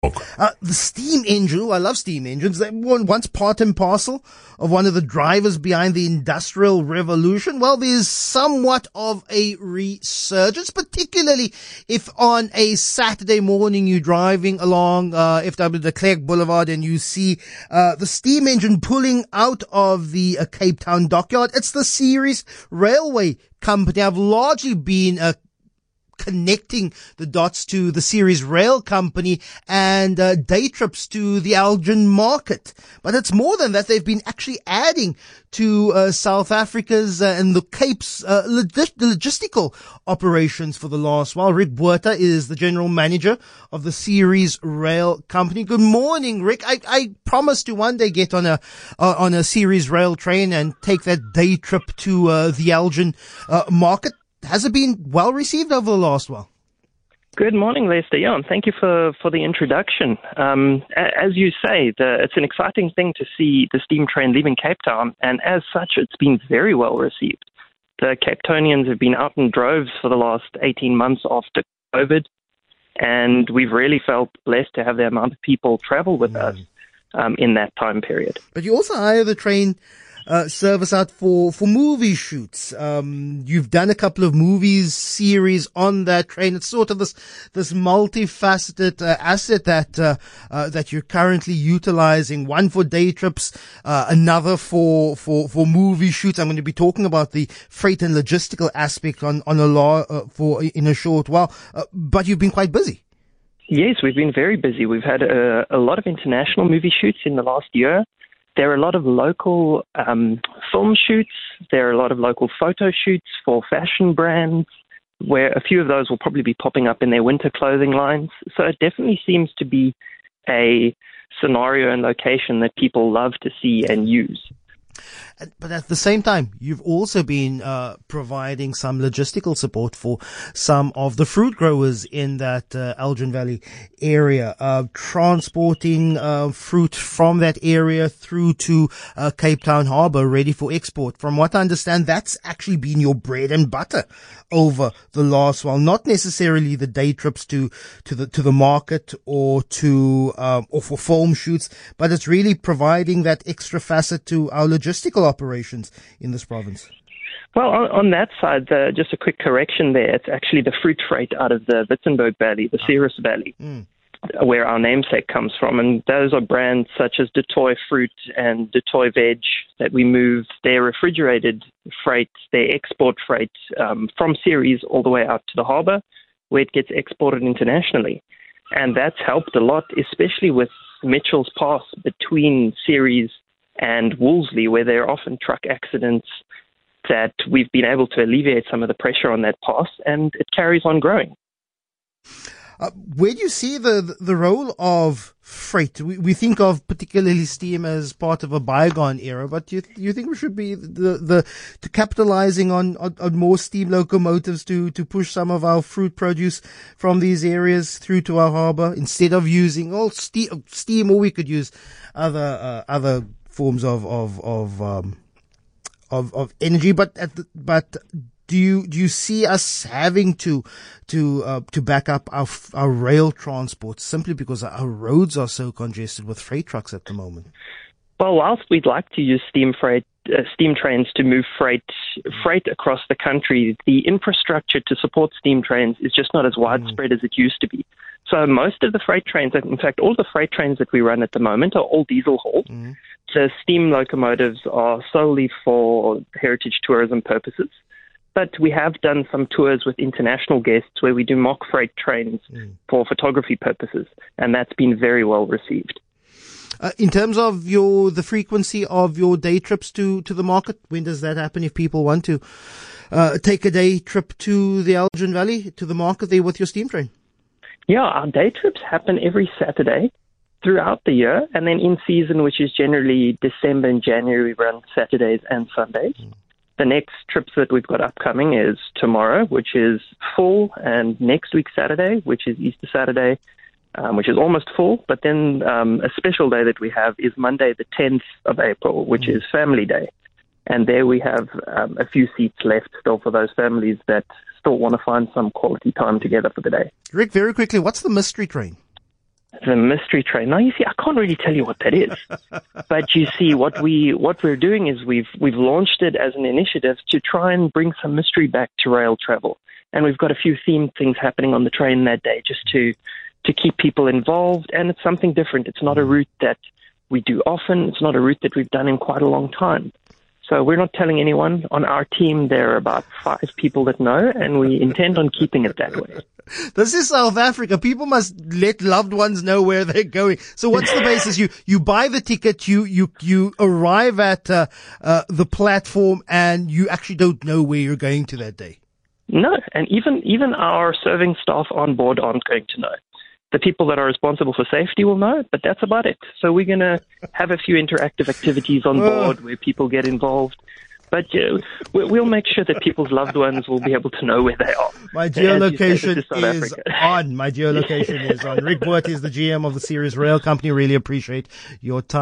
The steam engine, I love steam engines. They were once part and parcel of one of the drivers behind the Industrial Revolution. Well, there's somewhat of a resurgence, particularly if on a Saturday morning you're driving along FW de Klerk Boulevard and you see the steam engine pulling out of the Cape Town dockyard. It's the Ceres Railway Company. I've largely been connecting the dots to the Ceres Rail Company and day trips to the Elgin market. But it's more than that. They've been actually adding to South Africa's and the Cape's logistical operations for the last while. Rick Buerta is the general manager of the Ceres Rail Company. Good morning, Rick. I promise to one day get on a Ceres Rail train and take that day trip to the Elgin market. Has it been well received over the last while? Good morning, Lester. Yeah, and thank you for the introduction. As you say, it's an exciting thing to see the steam train leaving Cape Town, and as such, it's been very well received. The Cape Townians have been out in droves for the last 18 months after COVID, and we've really felt blessed to have the amount of people travel with us in that time period. But you also hire the train service out for movie shoots. You've done a couple of movies series on that train. It's sort of this multifaceted asset that you're currently utilizing. One for day trips, another for movie shoots. I'm going to be talking about the freight and logistical aspect in a short while. But you've been quite busy. Yes, we've been very busy. We've had a lot of international movie shoots in the last year. There are a lot of local film shoots. There are a lot of local photo shoots for fashion brands, where a few of those will probably be popping up in their winter clothing lines. So it definitely seems to be a scenario and location that people love to see and use. But at the same time, you've also been providing some logistical support for some of the fruit growers in that Elgin Valley area, transporting fruit from that area through to Cape Town Harbour, ready for export. From what I understand, that's actually been your bread and butter over the last while. Not necessarily the day trips to the market or for film shoots, but it's really providing that extra facet to our logistical operations in this province. Well, on that side, just a quick correction there. It's actually the fruit freight out of the Witzenberg Valley, the Ceres Valley, where our namesake comes from. And those are brands such as De Toy Fruit and De Toy Veg that we move their refrigerated freight, their export freight from Ceres all the way out to the harbour, where it gets exported internationally. And that's helped a lot, especially with Mitchell's Pass between Ceres and Wolseley, where there are often truck accidents, that we've been able to alleviate some of the pressure on that pass, and it carries on growing. Where do you see the role of freight? We think of particularly steam as part of a bygone era, but do you think we should be to capitalizing on more steam locomotives to push some of our fruit produce from these areas through to our harbour instead of using all steam, or we could use other forms of energy, but do you see us having to back up our rail transport simply because our roads are so congested with freight trucks at the moment? Well, whilst we'd like to use steam trains to move freight across the country, the infrastructure to support steam trains is just not as widespread as it used to be. So most of the freight trains, in fact, all the freight trains that we run at the moment are all diesel hauled. The steam locomotives are solely for heritage tourism purposes. But we have done some tours with international guests where we do mock freight trains for photography purposes, and that's been very well received. In terms of the frequency of your day trips to the market, when does that happen if people want to take a day trip to the Elgin Valley, to the market there with your steam train? Yeah, our day trips happen every Saturday throughout the year, and then in season, which is generally December and January, we run Saturdays and Sundays. The next trips that we've got upcoming is tomorrow, which is full, and next week Saturday, which is Easter Saturday, which is almost full. But then a special day that we have is Monday, the 10th of April, which is Family Day. And there we have a few seats left still for those families that still want to find some quality time together for the day. Rick, very quickly, what's the mystery train? The mystery train. Now, you see, I can't really tell you what that is, but you see, what we're doing is we've launched it as an initiative to try and bring some mystery back to rail travel, and we've got a few themed things happening on the train that day, just to keep people involved. And it's something different. It's not a route that we do often. It's not a route that we've done in quite a long time. So we're not telling anyone. On our team, there are about 5 people that know, and we intend on keeping it that way. This is South Africa. People must let loved ones know where they're going. So what's the basis? You buy the ticket, you arrive at the platform, and you actually don't know where you're going to that day. No, and even our serving staff on board aren't going to know. The people that are responsible for safety will know, but that's about it. So we're going to have a few interactive activities on board where people get involved. But we'll make sure that people's loved ones will be able to know where they are. My geolocation is on. My geolocation is on. Rick Boot is the GM of the Ceres Rail Company. Really appreciate your time.